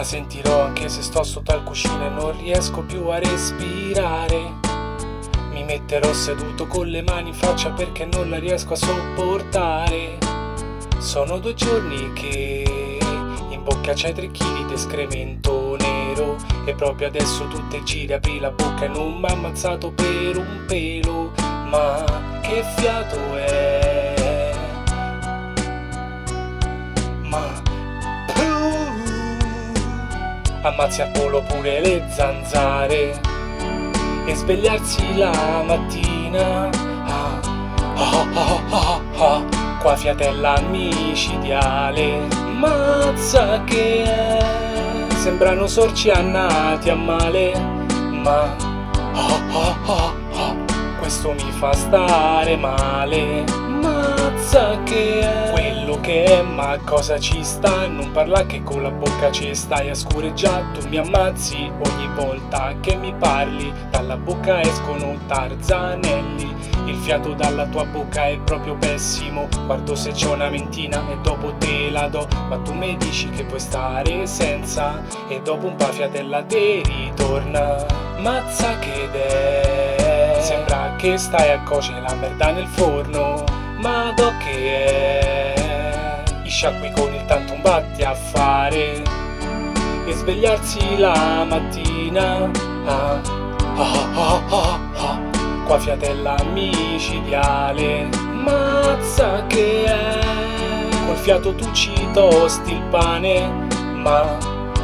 sentirò anche se sto sotto al cuscino e non riesco più a respirare. Mi metterò seduto con le mani in faccia perché non la riesco a sopportare. Sono 2 giorni che in bocca c'hai 3 chili di escremento nero e proprio adesso tu te giri, apri la bocca e non m'ha ammazzato per un pelo. Ma che fiato è? Ma ammazzi al volo pure le zanzare e svegliarsi la mattina qua fiatella micidiale. Mazza che è, sembrano sorci annati a male, ma questo mi fa stare male. Mazza che è quello che è, ma cosa ci sta? Non parla che con la bocca ci stai a scureggiare. Tu mi ammazzi ogni volta che mi parli, dalla bocca escono tarzanelli. Il fiato dalla tua bocca è proprio pessimo. Guardo se c'è una mentina e dopo te la do, ma tu mi dici che puoi stare senza e dopo un po' fiatella te ritorna. Mazza che è, sembra che stai a cuocere la merda nel forno. Ma do che è, i sciacqui con il tanto un batti a fare e svegliarsi la mattina qua fiatella micidiale. Mazza che è, col fiato tu ci tosti il pane, ma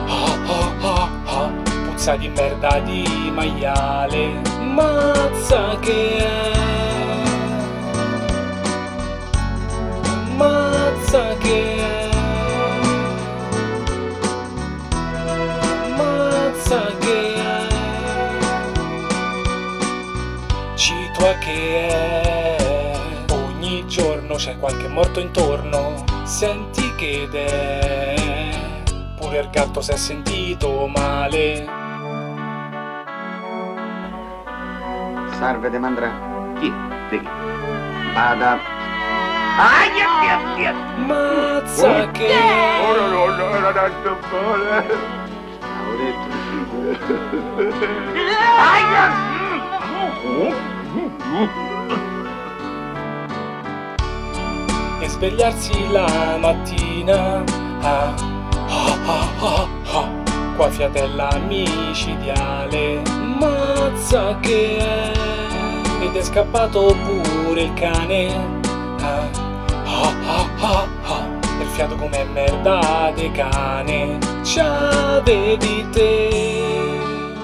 puzza di merda di maiale. Mazza che è, mazza che è, mazza che è, citua che è, ogni giorno c'è qualche morto intorno. Senti che è, pure il gatto si è sentito male. Salve de mandrà. Chi? Te? Vada. Mazza che è, No, era tanto buono. e svegliarsi la mattina qua fiatella micidiale. Mazza che è, ed è scappato pure il cane. Il fiato come merda de cane c'avevi te.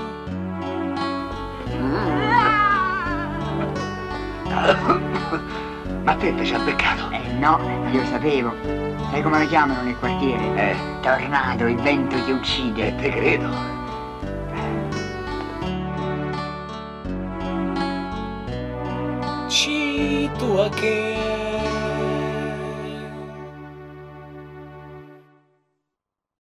Ma te ci ha beccato? No, io sapevo. Sai come lo chiamano nel quartiere? Tornado, il vento ti uccide. Te credo. Citua che